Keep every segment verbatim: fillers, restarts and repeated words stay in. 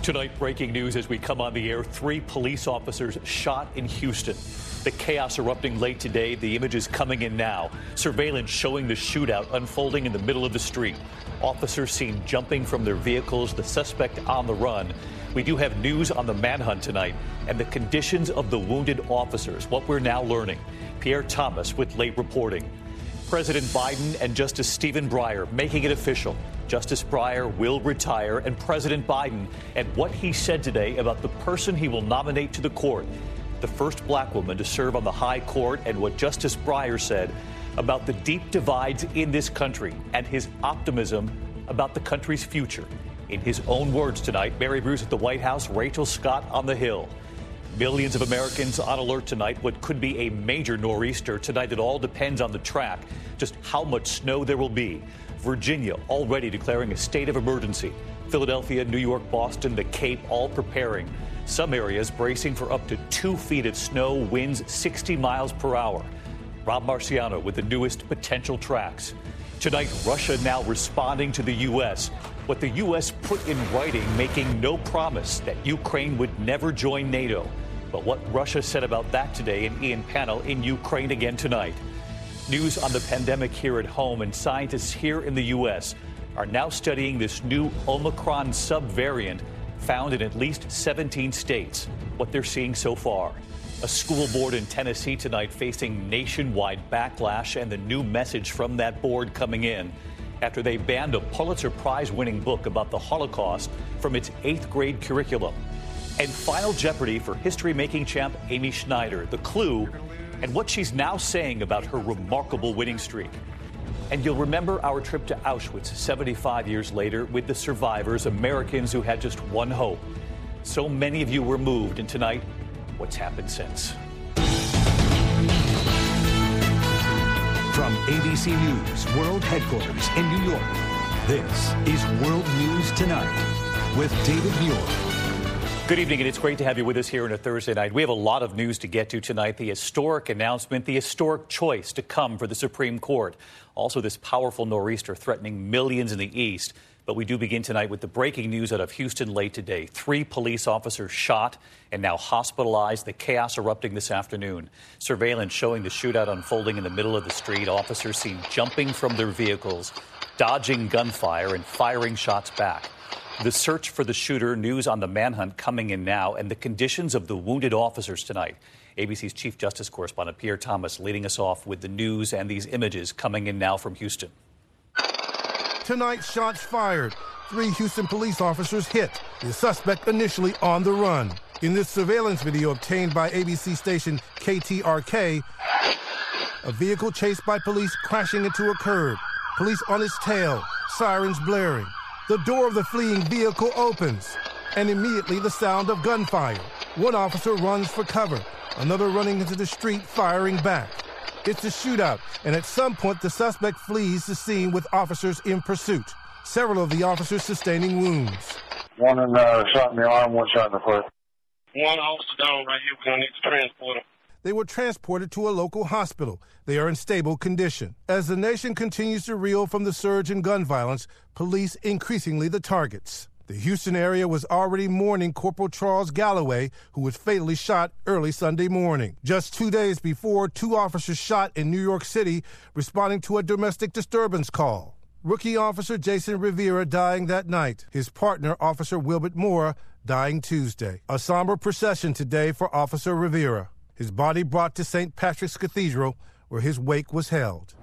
Tonight, breaking news as we come on the air. Three police officers shot in Houston. The chaos erupting late today. The images coming in now. Surveillance showing the shootout unfolding in the middle of the street. Officers seen jumping from their vehicles. The suspect on the run. We do have news on the manhunt tonight and the conditions of the wounded officers. What we're now learning. Pierre Thomas with late reporting. President Biden and Justice Stephen Breyer making it official. Justice Breyer will retire, and President Biden and what he said today about the person he will nominate to the court, the first black woman to serve on the high court, and what Justice Breyer said about the deep divides in this country and his optimism about the country's future. In his own words tonight, Mary Bruce at the White House, Rachel Scott on the Hill. Millions of Americans on alert tonight. What could be a major nor'easter tonight. It all depends on the track, just how much snow there will be. Virginia already declaring a state of emergency. Philadelphia, New York, Boston, the Cape all preparing. Some areas bracing for up to two feet of snow, winds sixty miles per hour. Rob Marciano with the newest potential tracks. Tonight, Russia now responding to the U S. What the U S put in writing, making no promise that Ukraine would never join NATO. But what Russia said about that today in Ian Panel in Ukraine again tonight. News on the pandemic here at home, and scientists here in the U S are now studying this new Omicron subvariant found in at least seventeen states. What they're seeing so far. A school board in Tennessee tonight facing nationwide backlash, and the new message from that board coming in after they banned a Pulitzer Prize-winning book about the Holocaust from its eighth grade curriculum. And Final Jeopardy for history-making champ Amy Schneider. The clue and what she's now saying about her remarkable winning streak. And you'll remember our trip to Auschwitz seventy-five years later with the survivors, Americans who had just one hope. So many of you were moved, and tonight, what's happened since. From A B C News World Headquarters in New York, this is World News Tonight with David Muir. Good evening, and it's great to have you with us here on a Thursday night. We have a lot of news to get to tonight. The historic announcement, the historic choice to come for the Supreme Court. Also, this powerful nor'easter threatening millions in the East. But we do begin tonight with the breaking news out of Houston late today. Three police officers shot and now hospitalized. The chaos erupting this afternoon. Surveillance showing the shootout unfolding in the middle of the street. Officers seen jumping from their vehicles, dodging gunfire and firing shots back. The search for the shooter, news on the manhunt coming in now, and the conditions of the wounded officers tonight. A B C's Chief Justice Correspondent Pierre Thomas leading us off with the news and these images coming in now from Houston. Tonight, shots fired. Three Houston police officers hit. The suspect initially on the run. In this surveillance video obtained by A B C station K T R K, a vehicle chased by police crashing into a curb. Police on its tail, sirens blaring. The door of the fleeing vehicle opens, and immediately the sound of gunfire. One officer runs for cover, another running into the street firing back. It's a shootout, and at some point the suspect flees the scene with officers in pursuit. Several of the officers sustaining wounds. One in, uh, shot in the arm, one shot in the foot. One officer down right here. We're going to need to transport him. They were transported to a local hospital. They are in stable condition. As the nation continues to reel from the surge in gun violence, police increasingly the targets. The Houston area was already mourning Corporal Charles Galloway, who was fatally shot early Sunday morning. Just two days before, two officers shot in New York City responding to a domestic disturbance call. Rookie Officer Jason Rivera dying that night. His partner, Officer Wilbert Moore, dying Tuesday. A somber procession today for Officer Rivera. His body brought to Saint Patrick's Cathedral, where his wake was held.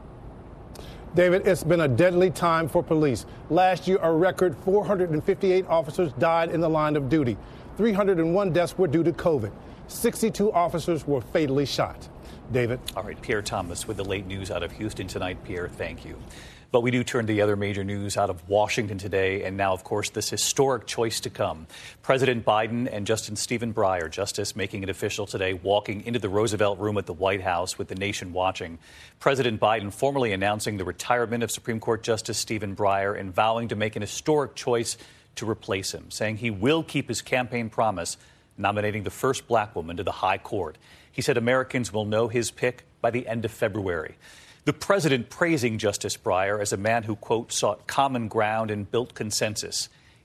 David, it's been a deadly time for police. Last year, a record four hundred fifty-eight officers died in the line of duty. three hundred one deaths were due to COVID. sixty-two officers were fatally shot. David? All right, Pierre Thomas with the late news out of Houston tonight. Pierre, thank you. But we do turn to the other major news out of Washington today, and now, of course, this historic choice to come. President Biden and Justice Stephen Breyer, Justice making it official today, walking into the Roosevelt Room at the White House with the nation watching. President Biden formally announcing the retirement of Supreme Court Justice Stephen Breyer and vowing to make an historic choice to replace him, saying he will keep his campaign promise, nominating the first black woman to the high court. He said Americans will know his pick by the end of February. The president praising Justice Breyer as a man who, quote, sought common ground and built consensus.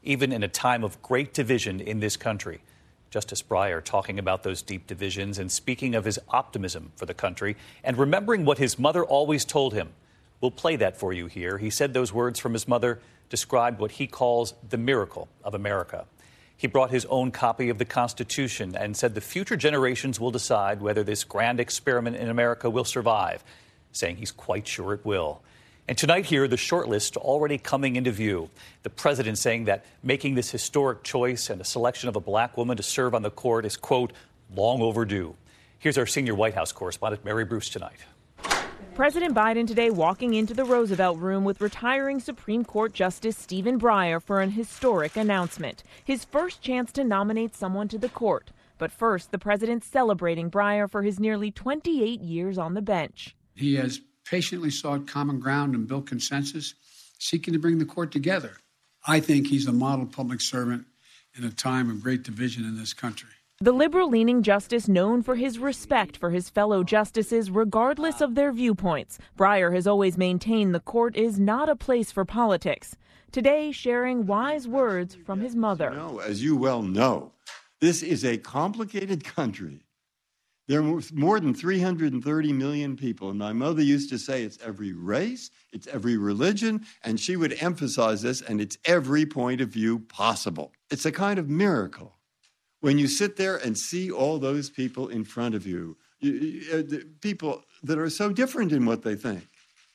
even in a time of great division in this country. Justice Breyer talking about those deep divisions and speaking of his optimism for the country and remembering what his mother always told him. We'll play that for you here. He said those words from his mother described what he calls the miracle of America. He brought his own copy of the Constitution and said the future generations will decide whether this grand experiment in America will survive, saying he's quite sure it will. And tonight here, the shortlist already coming into view. The president saying that making this historic choice and a selection of a black woman to serve on the court is, quote, long overdue. Here's our senior White House correspondent, Mary Bruce, tonight. President Biden today walking into the Roosevelt Room with retiring Supreme Court Justice Stephen Breyer for an historic announcement. His first chance to nominate someone to the court. But first, the president celebrating Breyer for his nearly twenty-eight years on the bench. He has patiently sought common ground and built consensus, seeking to bring the court together. I think he's a model public servant in a time of great division in this country. The liberal-leaning justice known for his respect for his fellow justices regardless of their viewpoints. Breyer has always maintained the court is not a place for politics. Today, sharing wise words from his mother. No, as you well know, this is a complicated country. There are more than three hundred thirty million people, and my mother used to say it's every race, it's every religion, and she would emphasize this, and it's every point of view possible. It's a kind of miracle. When you sit there and see all those people in front of you, you, you people that are so different in what they think,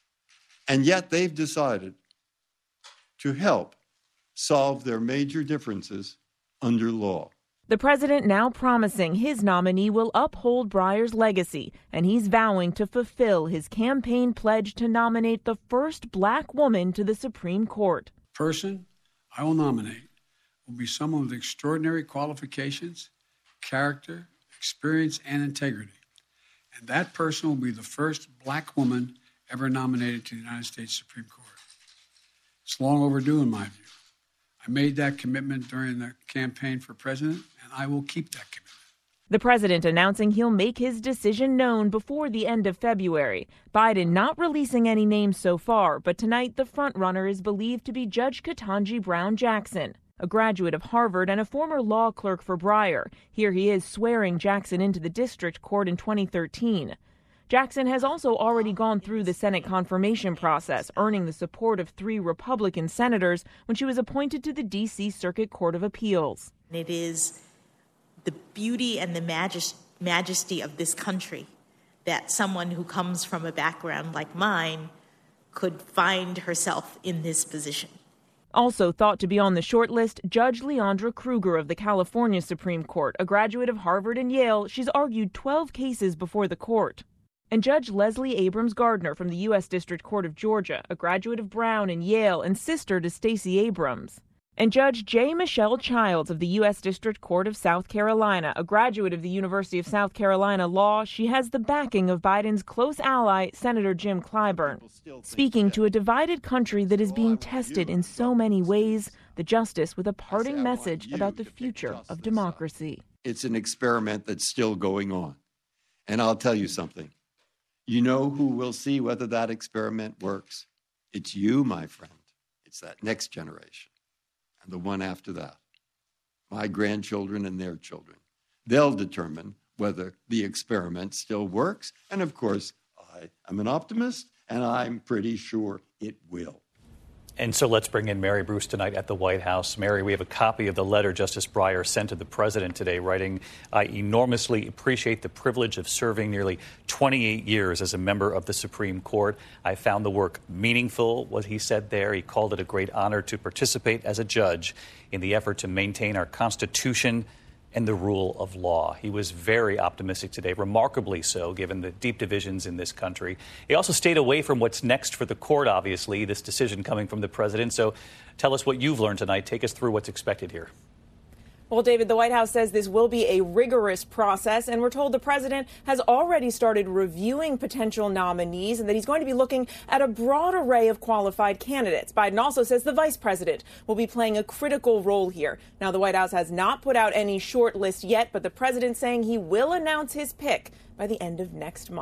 and yet they've decided to help solve their major differences under law. The president now promising his nominee will uphold Breyer's legacy, and he's vowing to fulfill his campaign pledge to nominate the first black woman to the Supreme Court. Person I will nominate will be someone with extraordinary qualifications, character, experience, and integrity. And that person will be the first black woman ever nominated to the United States Supreme Court. It's long overdue in my view. I made that commitment during the campaign for president, and I will keep that commitment. The president announcing he'll make his decision known before the end of February. Biden not releasing any names so far, but tonight the frontrunner is believed to be Judge Ketanji Brown Jackson, a graduate of Harvard and a former law clerk for Breyer. Here he is swearing Jackson into the district court in twenty thirteen. Jackson has also already gone through the Senate confirmation process, earning the support of three Republican senators when she was appointed to the D C Circuit Court of Appeals. It is the beauty and the majest- majesty of this country that someone who comes from a background like mine could find herself in this position. Also thought to be on the short list, Judge Leandra Kruger of the California Supreme Court, a graduate of Harvard and Yale. She's argued twelve cases before the court. And Judge Leslie Abrams Gardner from the U S District Court of Georgia, a graduate of Brown and Yale and sister to Stacey Abrams. And Judge J. Michelle Childs of the U S District Court of South Carolina, a graduate of the University of South Carolina Law. She has the backing of Biden's close ally, Senator Jim Clyburn. Speaking to a divided country that is being tested in so many ways, the justice with a parting message about the future of democracy. It's an experiment that's still going on. And I'll tell you something. You know who will see whether that experiment works? It's you, my friend. It's that next generation and the one after that. My grandchildren and their children. They'll determine whether the experiment still works. And of course, I am an optimist, and I'm pretty sure it will. And so let's bring in Mary Bruce tonight at the White House. Mary, we have a copy of the letter Justice Breyer sent to the president today, writing, I enormously appreciate the privilege of serving nearly twenty-eight years as a member of the Supreme Court. I found the work meaningful, what he said there. He called it a great honor to participate as a judge in the effort to maintain our Constitution and the rule of law. He was very optimistic today, remarkably so, given the deep divisions in this country. He also stayed away from what's next for the court, obviously, this decision coming from the president. So tell us what you've learned tonight. Take us through what's expected here. Well, David, the White House says this will be a rigorous process, and we're told the president has already started reviewing potential nominees and that he's going to be looking at a broad array of qualified candidates. Biden also says the vice president will be playing a critical role here. Now, the White House has not put out any short list yet, but the president saying he will announce his pick by the end of next month.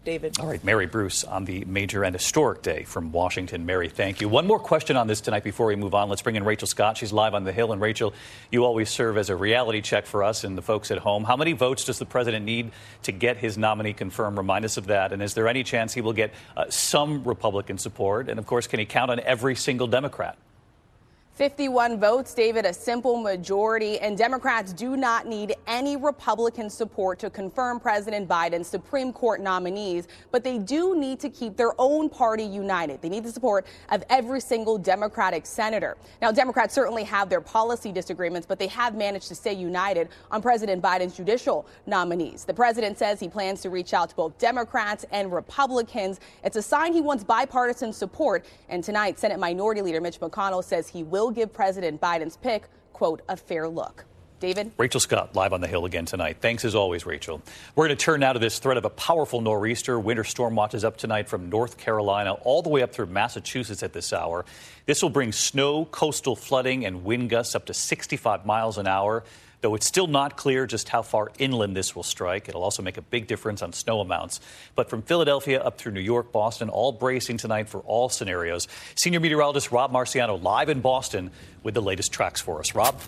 David. All right, Mary Bruce on the major and historic day from Washington. Mary, thank you. One more question on this tonight before we move on. Let's bring in Rachel Scott. She's live on the Hill. And Rachel, you always serve as a reality check for us and the folks at home. How many votes does the president need to get his nominee confirmed? Remind us of that. And is there any chance he will get uh, some Republican support? And, of course, can he count on every single Democrat? fifty-one votes, David, a simple majority, and Democrats do not need any Republican support to confirm President Biden's Supreme Court nominees, but they do need to keep their own party united. They need the support of every single Democratic senator. Now, Democrats certainly have their policy disagreements, but they have managed to stay united on President Biden's judicial nominees. The president says he plans to reach out to both Democrats and Republicans. It's a sign he wants bipartisan support, and tonight, Senate Minority Leader Mitch McConnell says he will give President Biden's pick, quote, a fair look. David? Rachel Scott, live on the Hill again tonight. Thanks as always, Rachel. We're going to turn now to this threat of a powerful nor'easter. Winter storm watches up tonight from North Carolina all the way up through Massachusetts at this hour. This will bring snow, coastal flooding, and wind gusts up to sixty-five miles an hour. Though it's still not clear just how far inland this will strike. It'll also make a big difference on snow amounts. But from Philadelphia up through New York, Boston, all bracing tonight for all scenarios. Senior meteorologist Rob Marciano live in Boston with the latest tracks for us. Rob?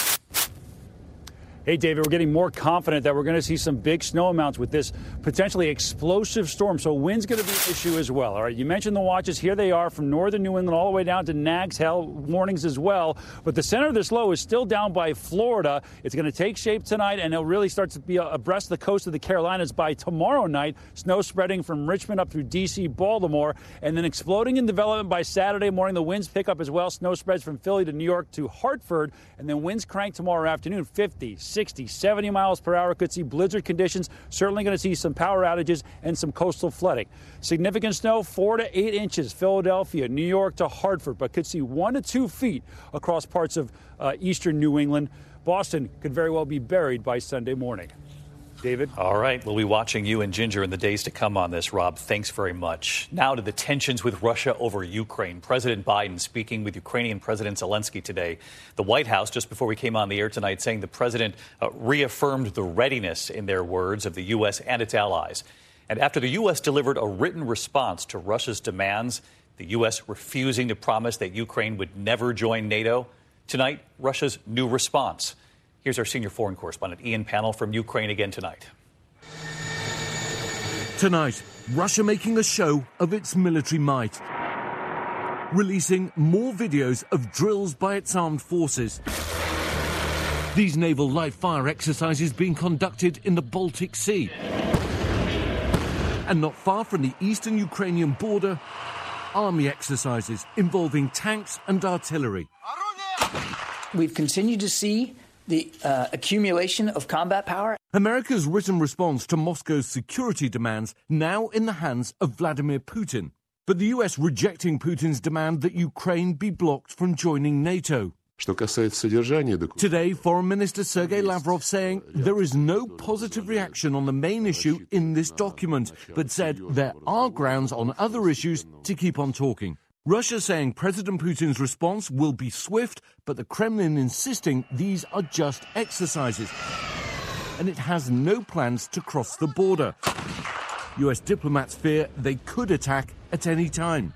Hey, David, we're getting more confident that we're going to see some big snow amounts with this potentially explosive storm. So wind's going to be an issue as well. All right, you mentioned the watches. Here they are from northern New England all the way down to Nags Head warnings as well. But the center of this low is still down by Florida. It's going to take shape tonight, and it'll really start to be abreast the coast of the Carolinas by tomorrow night. Snow spreading from Richmond up through D C, Baltimore, and then exploding in development by Saturday morning. The winds pick up as well. Snow spreads from Philly to New York to Hartford, and then winds crank tomorrow afternoon, fifty, sixty, seventy miles per hour. Could see blizzard conditions. Certainly going to see some power outages and some coastal flooding. Significant snow, four to eight inches, Philadelphia, New York to Hartford, but could see one to two feet across parts of uh, eastern New England. Boston could very well be buried by Sunday morning. David? All right. We'll be watching you and Ginger in the days to come on this, Rob. Thanks very much. Now to the tensions with Russia over Ukraine. President Biden speaking with Ukrainian President Zelensky today. The White House, just before we came on the air tonight, saying the president uh, reaffirmed the readiness, in their words, of the U S and its allies. And after the U S delivered a written response to Russia's demands, the U S refusing to promise that Ukraine would never join NATO, tonight, Russia's new response. Here's our senior foreign correspondent, Ian Pannell, from Ukraine again tonight. Tonight, Russia making a show of its military might, releasing more videos of drills by its armed forces. These naval live-fire exercises being conducted in the Baltic Sea. And not far from the eastern Ukrainian border, army exercises involving tanks and artillery. We've continued to see the uh, accumulation of combat power. America's written response to Moscow's security demands now in the hands of Vladimir Putin. But the U S rejecting Putin's demand that Ukraine be blocked from joining NATO. Today, Foreign Minister Sergei Lavrov saying there is no positive reaction on the main issue in this document, but said there are grounds on other issues to keep on talking. Russia saying President Putin's response will be swift, but the Kremlin insisting these are just exercises. And it has no plans to cross the border. U S diplomats fear they could attack at any time.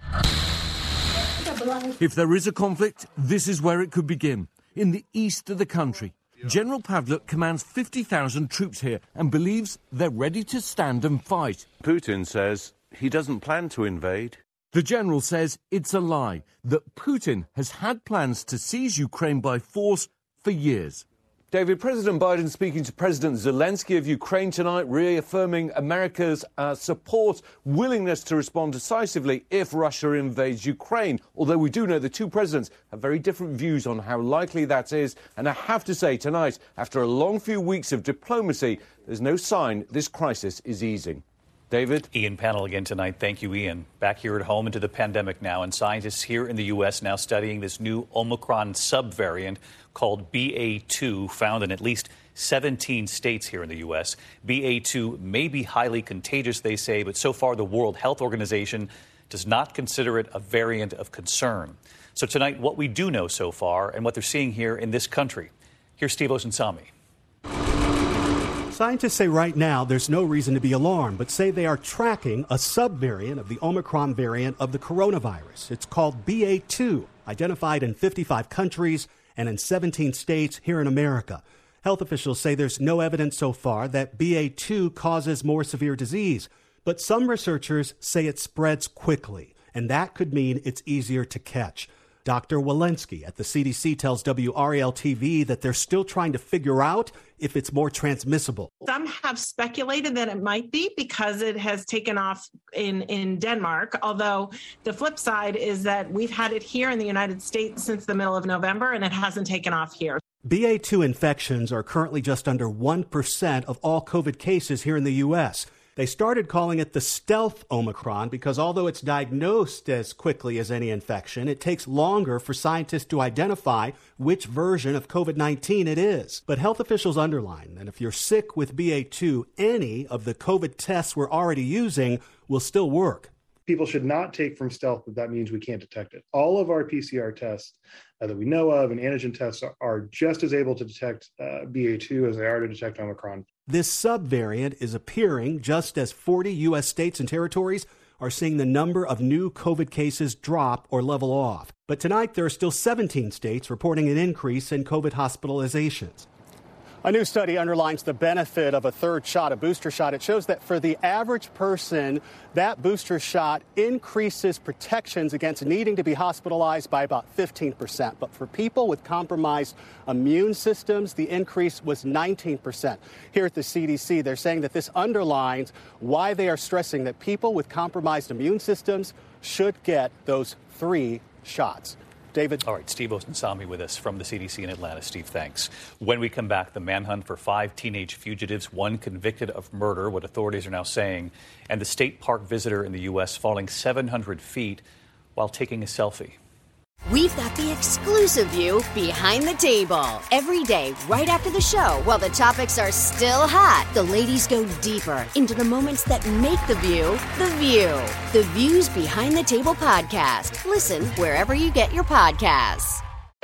If there is a conflict, this is where it could begin, in the east of the country. General Pavlik commands fifty thousand troops here and believes they're ready to stand and fight. Putin says he doesn't plan to invade. The general says it's a lie, that Putin has had plans to seize Ukraine by force for years. David, President Biden speaking to President Zelensky of Ukraine tonight, reaffirming America's uh, support, willingness to respond decisively if Russia invades Ukraine. Although we do know the two presidents have very different views on how likely that is. And I have to say tonight, after a long few weeks of diplomacy, there's no sign this crisis is easing. David? Ian Pannell again tonight. Thank you, Ian. Back here at home into the pandemic now, and scientists here in the U S now studying this new Omicron subvariant called B A two, found in at least seventeen states here in the U S. B A two may be highly contagious, they say, but so far the World Health Organization does not consider it a variant of concern. So tonight, what we do know so far and what they're seeing here in this country. Here's Steve Osunsami. Scientists say right now there's no reason to be alarmed, but say they are tracking a subvariant of the Omicron variant of the coronavirus. It's called B A two, identified in fifty-five countries and in seventeen states here in America. Health officials say there's no evidence so far that B A two causes more severe disease, but some researchers say it spreads quickly, and that could mean it's easier to catch. Doctor Walensky at the C D C tells W R A L T V that they're still trying to figure out if it's more transmissible. Some have speculated that it might be because it has taken off in, in Denmark, although the flip side is that we've had it here in the United States since the middle of November, and it hasn't taken off here. B A two infections are currently just under one percent of all COVID cases here in the U S. They started calling it the stealth Omicron because although it's diagnosed as quickly as any infection, it takes longer for scientists to identify which version of COVID nineteen it is. But health officials underline that if you're sick with B A two, any of the COVID tests we're already using will still work. People should not take from stealth that that means we can't detect it. All of our P C R tests uh, that we know of and antigen tests are, are just as able to detect uh, B A two as they are to detect Omicron. This subvariant is appearing just as forty U S states and territories are seeing the number of new COVID cases drop or level off. But tonight, there are still seventeen states reporting an increase in COVID hospitalizations. A new study underlines the benefit of a third shot, a booster shot. It shows that for the average person, that booster shot increases protections against needing to be hospitalized by about fifteen percent. But for people with compromised immune systems, the increase was nineteen percent. Here at the C D C, they're saying that this underlines why they are stressing that people with compromised immune systems should get those three shots. David. All right, Steve Osunsami with us from the C D C in Atlanta. Steve, thanks. When we come back, the manhunt for five teenage fugitives, one convicted of murder, what authorities are now saying, and the state park visitor in the U S falling seven hundred feet while taking a selfie. We've got the exclusive view behind the table. Every day, right after the show, while the topics are still hot, the ladies go deeper into the moments that make the view the view. The Views Behind the Table podcast. Listen wherever you get your podcasts.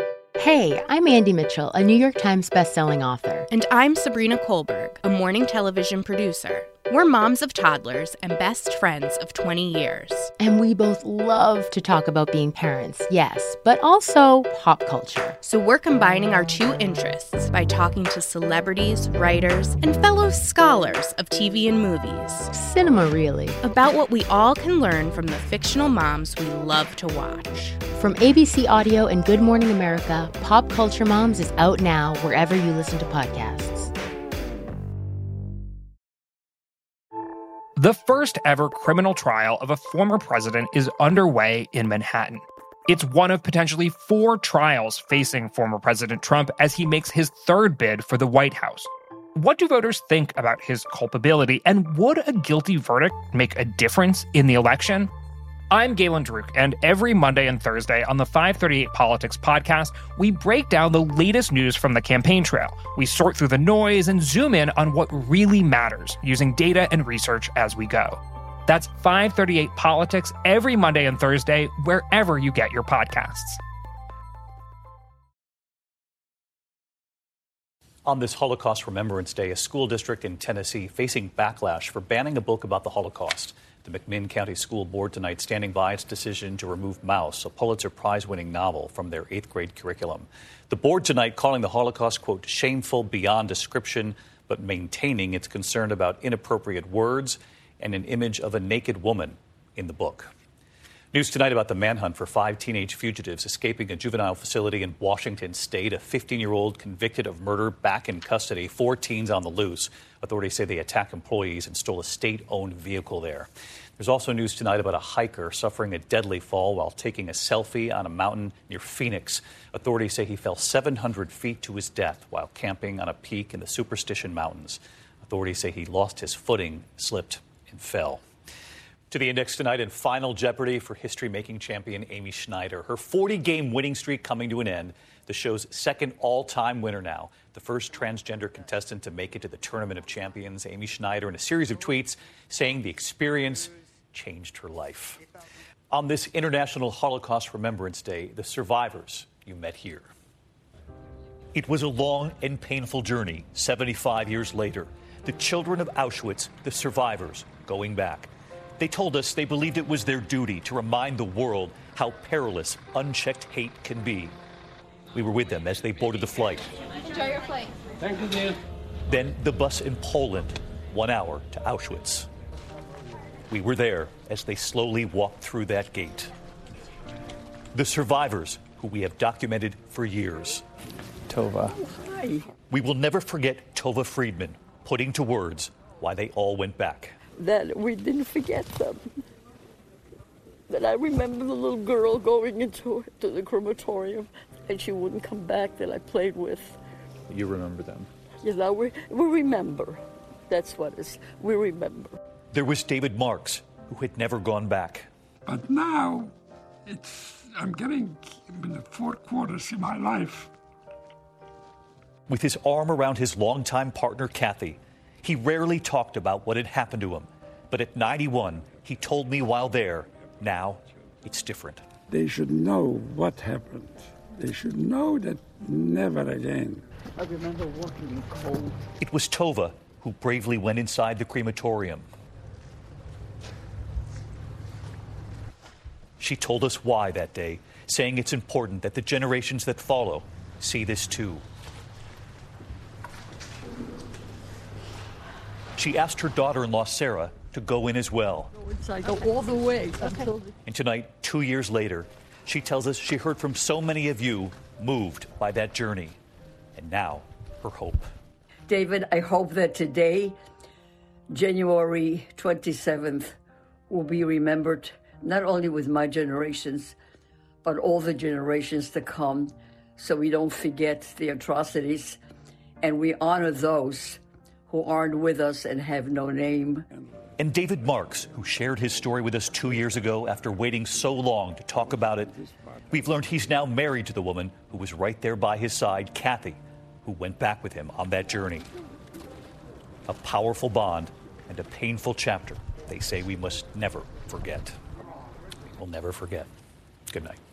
Hey, I'm Andy Mitchell, a New York Times bestselling author. And I'm Sabrina Kohlberg, a morning television producer. We're moms of toddlers and best friends of twenty years. And we both love to talk about being parents, yes, but also pop culture. So we're combining our two interests by talking to celebrities, writers, and fellow scholars of T V and movies. Cinema, really. About what we all can learn from the fictional moms we love to watch. From A B C Audio and Good Morning America, Pop Culture Moms is out now wherever you listen to podcasts. The first ever criminal trial of a former president is underway in Manhattan. It's one of potentially four trials facing former President Trump as he makes his third bid for the White House. What do voters think about his culpability, and would a guilty verdict make a difference in the election? I'm Galen Druk, and every Monday and Thursday on the five thirty-eight Politics podcast, we break down the latest news from the campaign trail. We sort through the noise and zoom in on what really matters, using data and research as we go. That's five thirty-eight Politics every Monday and Thursday, wherever you get your podcasts. On this Holocaust Remembrance Day, a school district in Tennessee facing backlash for banning a book about the Holocaust. The McMinn County School Board tonight standing by its decision to remove Maus, a Pulitzer Prize-winning novel, from their eighth grade curriculum. The board tonight calling the Holocaust, quote, shameful beyond description, but maintaining its concern about inappropriate words and an image of a naked woman in the book. News tonight about the manhunt for five teenage fugitives escaping a juvenile facility in Washington state. A fifteen-year-old convicted of murder back in custody. Four teens on the loose. Authorities say they attacked employees and stole a state-owned vehicle there. There's also news tonight about a hiker suffering a deadly fall while taking a selfie on a mountain near Phoenix. Authorities say he fell seven hundred feet to his death while camping on a peak in the Superstition Mountains. Authorities say he lost his footing, slipped, and fell. To the index tonight in Final Jeopardy for history-making champion Amy Schneider. Her forty-game winning streak coming to an end. The show's second all-time winner now. The first transgender contestant to make it to the Tournament of Champions. Amy Schneider in a series of tweets saying the experience changed her life. On this International Holocaust Remembrance Day, the survivors you met here. It was a long and painful journey, seventy-five years later. The children of Auschwitz, the survivors, going back. They told us they believed it was their duty to remind the world how perilous unchecked hate can be. We were with them as they boarded the flight. Enjoy your flight. Thank you, Dan. Then the bus in Poland, one hour to Auschwitz. We were there as they slowly walked through that gate. The survivors, who we have documented for years. Tova. Hi. We will never forget Tova Friedman putting to words why they all went back. That we didn't forget them. That I remember the little girl going into to the crematorium and she wouldn't come back that I played with. You remember them? You know, we, we remember. That's what it is. We remember. There was David Marks, who had never gone back. But now, it's I'm getting in the four quarters in my life. With his arm around his longtime partner, Kathy, he rarely talked about what had happened to him. But at ninety-one, he told me while there, now it's different. They should know what happened. They should know that never again. I remember walking in cold. It was Tova who bravely went inside the crematorium. She told us why that day, saying it's important that the generations that follow see this too. She asked her daughter-in-law, Sarah, to go in as well. Go inside, go all the way. Okay. And tonight, two years later, she tells us she heard from so many of you moved by that journey. And now, her hope. David, I hope that today, January twenty-seventh, will be remembered not only with my generations, but all the generations to come, so we don't forget the atrocities and we honor those who aren't with us and have no name. And David Marks, who shared his story with us two years ago after waiting so long to talk about it, we've learned he's now married to the woman who was right there by his side, Kathy, who went back with him on that journey. A powerful bond and a painful chapter they say we must never forget. We'll never forget. Good night.